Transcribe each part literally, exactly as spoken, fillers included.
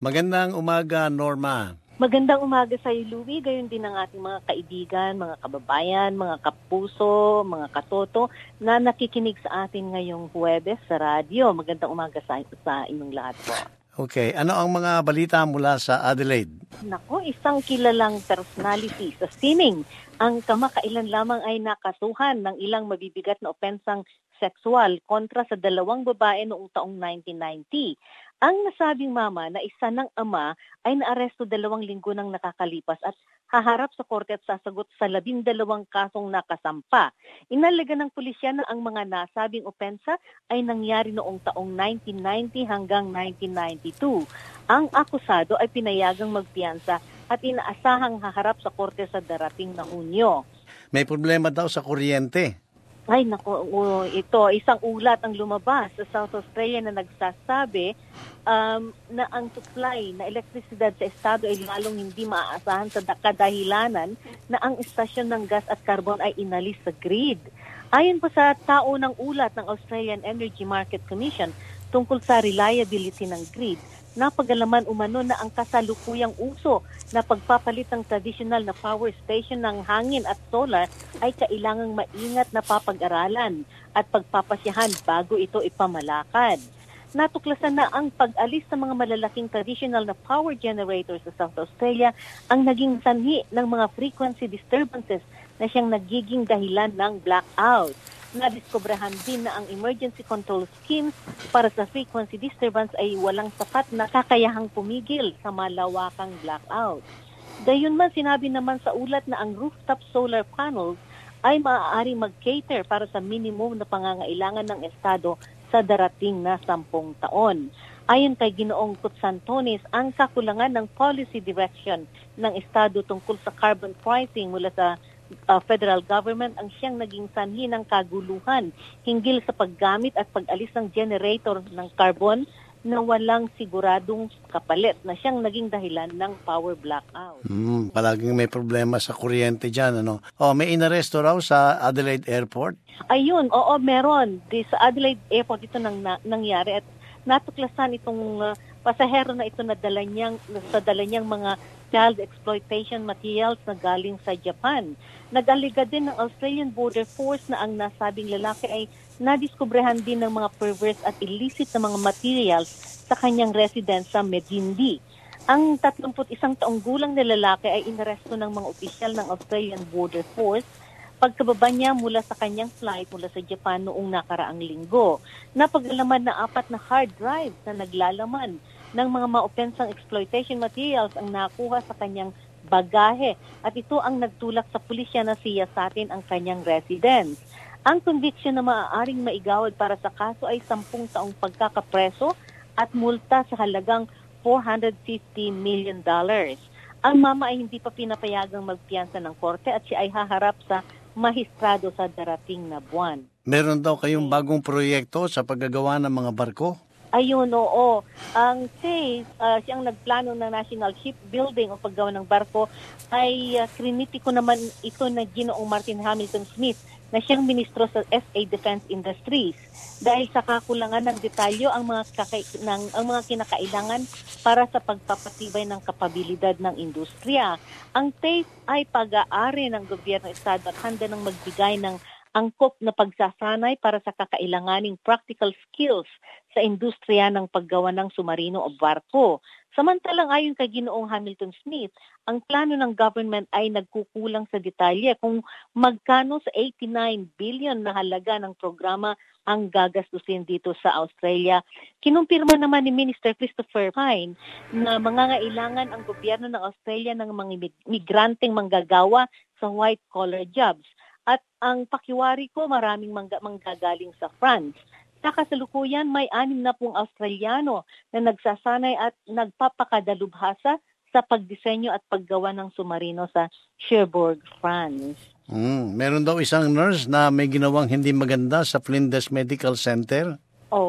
Magandang umaga, Norma. Magandang umaga sa iyo, Louie. Gayon din ang ating mga kaibigan, mga kababayan, mga kapuso, mga katoto na nakikinig sa atin ngayong Huwebes sa radyo. Magandang umaga sa, sa inyong lahat po. Okay, ano ang mga balita mula sa Adelaide? Nako, isang kilalang personality sa sining ang kamakailan lamang ay nakasuhan ng ilang mabibigat na opensang sexual kontra sa dalawang babae noong taong nineteen ninety. Ang nasabing mama na isa ng ama ay naaresto dalawang linggo nang nakakalipas at haharap sa korte at sasagot sa labindalawang kasong nakasampa. Inalaga ng pulisya na ang mga nasabing opensa ay nangyari noong taong nineteen ninety hanggang nineteen ninety-two. Ang akusado ay pinayagang magpiyansa at inaasahang haharap sa korte sa darating na Hunyo. May problema daw sa kuryente. Ay nako, uh, ito isang ulat ang lumabas sa South Australia na nagsasabi um, na ang supply na elektrisidad sa estado ay lalong hindi maaasahan sa kadahilanan na ang istasyon ng gas at karbon ay inalis sa grid. Ayon pa sa tao ng ulat ng Australian Energy Market Commission tungkol sa reliability ng grid, napagalaman umano na ang kasalukuyang uso na pagpapalit ng traditional na power station ng hangin at solar ay kailangang maingat na papag-aralan at pagpapasyahan bago ito ipamalakad. Natuklasan na ang pag-alis sa mga malalaking traditional na power generators sa South Australia ang naging sanhi ng mga frequency disturbances na siyang nagiging dahilan ng blackout. Nadiskobrahan din na ang emergency control schemes para sa frequency disturbance ay walang sapat na kakayahang pumigil sa malawakang blackout. Gayunman, sinabi naman sa ulat na ang rooftop solar panels ay maaaring mag-cater para sa minimum na pangangailangan ng estado sa darating na sampung taon. Ayon kay Ginoong Kutsantonis, ang kakulangan ng policy direction ng estado tungkol sa carbon pricing mula sa Uh, federal government ang siyang naging sanhi ng kaguluhan hinggil sa paggamit at pag-alis ng generator ng carbon na walang siguradong kapalit na siyang naging dahilan ng power blackout. Hmm, palaging may problema sa kuryente dyan, ano? Oh, may inaresto raw sa Adelaide Airport? Ayun, oo, meron. Di, sa Adelaide Airport ito nang, na, nangyari at natuklasan itong uh, pasahero na ito na dala niyang, sa dala niyang mga child exploitation materials na galing sa Japan. Nag-aliga din ng Australian Border Force na ang nasabing lalaki ay nadiskubrehan din ng mga perverse at illicit na mga materials sa kanyang residence sa Medindi. Ang tatlumput isang taong gulang na lalaki ay inaresto ng mga opisyal ng Australian Border Force pagkababa niya mula sa kanyang flight mula sa Japan noong nakaraang linggo. Napag-alaman na apat na hard drives na naglalaman ng mga maopensang exploitation materials ang nakuha sa kanyang bagahe at ito ang nagtulak sa pulisya na siyasatin ang kanyang residence. Ang conviction na maaaring maigawad para sa kaso ay sampung taong pagkakapreso at multa sa halagang four hundred fifty million dollars. Ang mama ay hindi pa pinapayagang magpiyansa ng korte at siya ay haharap sa mahistrado sa darating na buwan. Meron daw kayong bagong proyekto sa paggagawa ng mga barko? Ayun, oo. Ang S A Y, uh, siyang nagplano ng National Shipbuilding o paggawa ng barko, ay uh, krinitiko naman ito na Ginoong Martin Hamilton Smith na siyang ministro sa S A Defense Industries. Dahil sa kakulangan ng detalyo ang mga, kaka- ng, ang mga kinakailangan para sa pagpapatibay ng kapabilidad ng industriya. Ang T A F E ay pag-aari ng gobyerno estado at handa ng magbigay ng angkop na pagsasanay para sa kakailanganing practical skills sa industriya ng paggawa ng submarino o barko. Samantalang ayon kay Ginoong Hamilton Smith, ang plano ng government ay nagkukulang sa detalye kung magkano sa eighty-nine billion na halaga ng programa ang gagastusin dito sa Australia. Kinumpirma naman ni Minister Christopher Pyne na mangangailangan ang gobyerno ng Australia ng mga migranteng manggagawa sa white-collar jobs. At ang pakiwari ko, maraming mangga, manggagaling sa France. Sa kasalukuyan, may anim na pong Australiano na nagsasanay at nagpapakadalubhasa sa pagdisenyo at paggawa ng submarino sa Cherbourg, France. Mm, meron daw isang nurse na may ginawang hindi maganda sa Flinders Medical Center?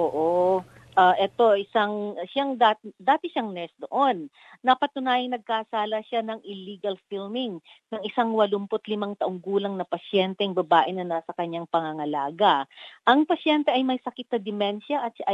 Oo. Uh, ito, isang, siyang dat, dati siyang nurse doon. Napatunayang nagkasala siya ng illegal filming ng isang walumpu't limang taong gulang na pasyenteng babae na nasa kanyang pangangalaga. Ang pasyente ay may sakit na demensya at siya ay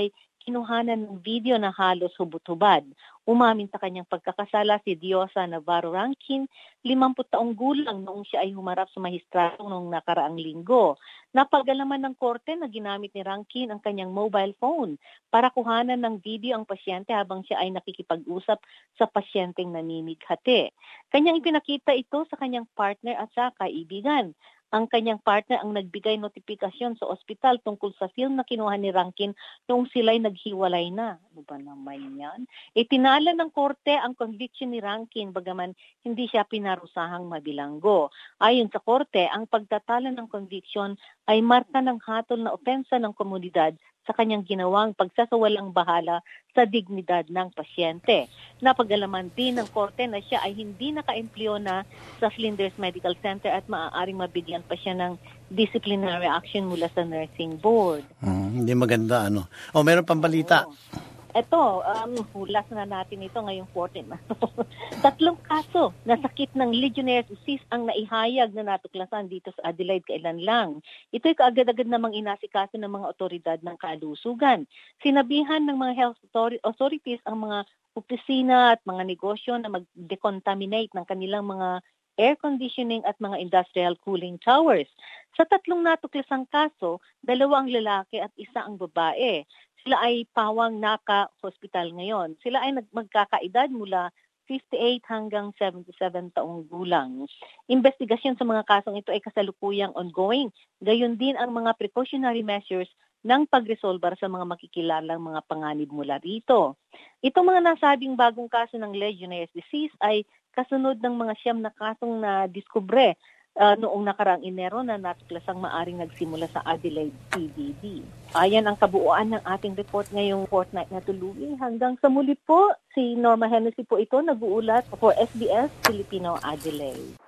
kinuhanan ng video na halos hubot-hubad. Umamin sa kanyang pagkakasala si Diosa Navarro Rankin, limamput taong gulang noong siya ay humarap sa mahistrado noong nakaraang linggo. Napag-alaman ng korte na ginamit ni Rankin ang kanyang mobile phone para kuhanan ng video ang pasyente habang siya ay nakikipag-usap sa pasyenteng naninighati. Kanyang ipinakita ito sa kanyang partner at sa kaibigan. Ang kanyang partner ang nagbigay notifikasyon sa ospital tungkol sa film na kinuha ni Rankin noong sila'y naghiwalay na. Ano ba naman yan? Itinala ng korte ang conviction ni Rankin bagaman hindi siya pinarusahang mabilanggo. Ayon sa korte, ang pagtatala ng conviction ay marka ng hatol na opensa ng komunidad sa kanyang ginawang pagsasawalang bahala sa dignidad ng pasyente. Napag-alaman din ng korte na siya ay hindi naka-empleyo na sa Flinders Medical Center at maaaring mabigyan pa siya ng disciplinary action mula sa nursing board. Hmm, hindi maganda, ano? O, meron pang balita. Oo. Ito, um, hulas na natin ito ngayong fourteen. Tatlong kaso na sakit ng Legionnaire's disease ang naihayag na natuklasan dito sa Adelaide kailan lang. Ito'y kaagad-agad namang inasikaso ng mga otoridad ng kalusugan. Sinabihan ng mga health authorities ang mga opisina at mga negosyo na mag-decontaminate ng kanilang mga air conditioning at mga industrial cooling towers. Sa tatlong natuklasang kaso, dalawa ang lalaki at isa ang babae. Sila ay pawang naka-hospital ngayon. Sila ay magkakaedad mula fifty-eight hanggang seventy-seven taong gulang. Investigasyon sa mga kasong ito ay kasalukuyang ongoing. Gayon din ang mga precautionary measures ng pagresolbar sa mga makikilalang mga panganib mula rito. Itong mga nasabing bagong kaso ng Legionnaire's disease ay kasunod ng mga siyam na kasong na diskubre Uh, noong nakaraang Enero na natuklasang maaring nagsimula sa Adelaide C B D. Ayan ang kabuuan ng ating report ngayong fortnight na tuluy. Hanggang sa muli po, si Norma Hennessy po ito nag-uulat for S B S Filipino Adelaide.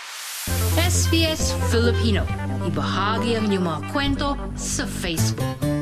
S B S Filipino, ibahagi ang inyong mga kwento sa Facebook.